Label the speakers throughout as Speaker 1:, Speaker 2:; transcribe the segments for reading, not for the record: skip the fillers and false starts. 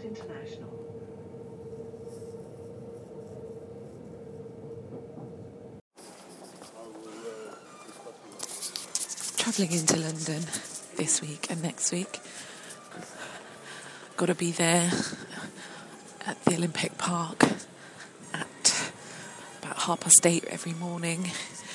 Speaker 1: International.
Speaker 2: Travelling into London this week and next week. Got to be there at the Olympic Park at about 8:30 every morning,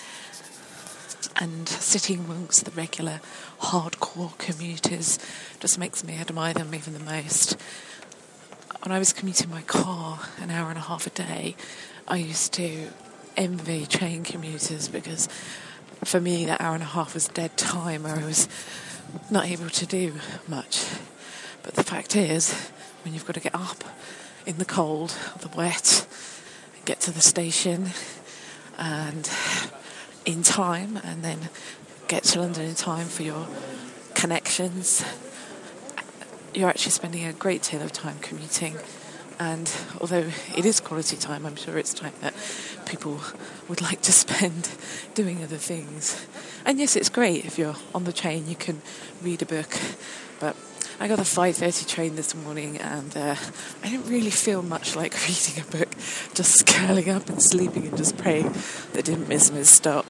Speaker 2: and sitting amongst the regular hardcore commuters just makes me admire them even the most. When I was commuting my car an hour and a half a day, I used to envy train commuters, because for me that hour and a half was dead time where I was not able to do much. But the fact is, when you've got to get up in the cold, the wet, get to the station and in time, and then get to London in time for your connections, you're actually spending a great deal of time commuting. And although it is quality time, I'm sure it's time that people would like to spend doing other things. And yes, it's great if you're on the train, you can read a book. But I got the 5:30 train this morning, and I didn't really feel much like reading a book, just curling up and sleeping and just praying that didn't miss my stop.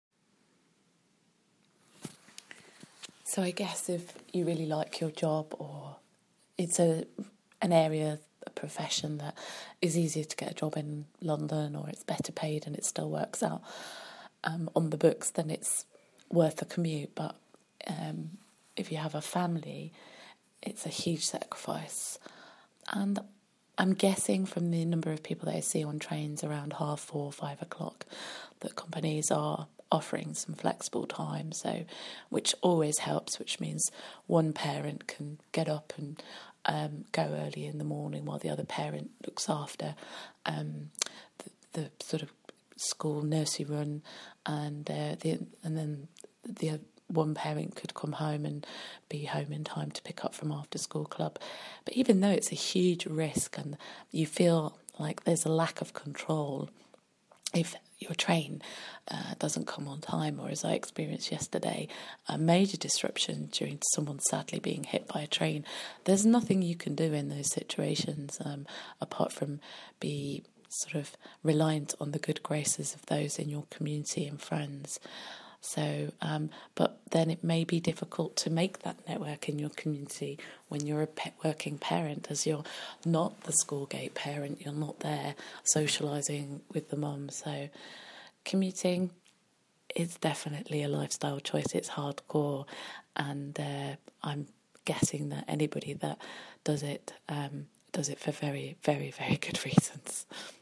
Speaker 2: So I guess if you really like your job, or it's an area, a profession that is easier to get a job in London, or it's better paid and it still works out on the books, then it's worth the commute. But if you have a family, it's a huge sacrifice. And I'm guessing from the number of people that I see on trains around 4:30, 5 o'clock, that companies are offering some flexible time, so which always helps, which means one parent can get up and go early in the morning while the other parent looks after the sort of school nursery run, and then the one parent could come home and be home in time to pick up from after school club. But even though it's a huge risk and you feel like there's a lack of control if your train doesn't come on time, or as I experienced yesterday, a major disruption during someone sadly being hit by a train, there's nothing you can do in those situations apart from be sort of reliant on the good graces of those in your community and friends. So, but then it may be difficult to make that network in your community when you're a working parent, as you're not the school gate parent, you're not there socialising with the mum. So commuting is definitely a lifestyle choice. It's hardcore, and I'm guessing that anybody that does it for very, very, very good reasons.